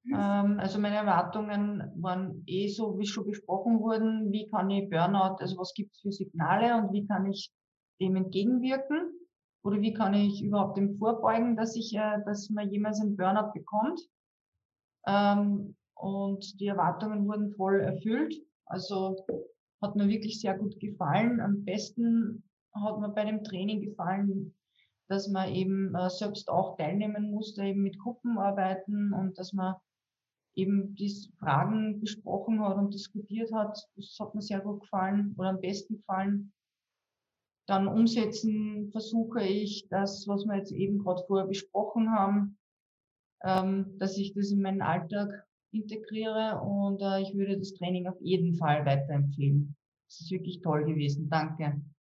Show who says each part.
Speaker 1: Also meine Erwartungen waren eh so, wie schon besprochen wurden. Wie kann ich Burnout, also was gibt es für Signale und wie kann ich dem entgegenwirken? Oder wie kann ich überhaupt dem vorbeugen, dass man jemals einen Burnout bekommt? Und die Erwartungen wurden voll erfüllt. Also hat mir wirklich sehr gut gefallen. Am besten hat mir bei dem Training gefallen, dass man eben selbst auch teilnehmen musste, eben mit Gruppen arbeiten und dass man eben die Fragen besprochen hat und diskutiert hat. Das hat mir sehr gut gefallen oder am besten gefallen. Dann umsetzen versuche ich das, was wir jetzt eben gerade vorher besprochen haben, dass ich das in meinen Alltag integriere und ich würde das Training auf jeden Fall weiterempfehlen. Es ist wirklich toll gewesen. Danke.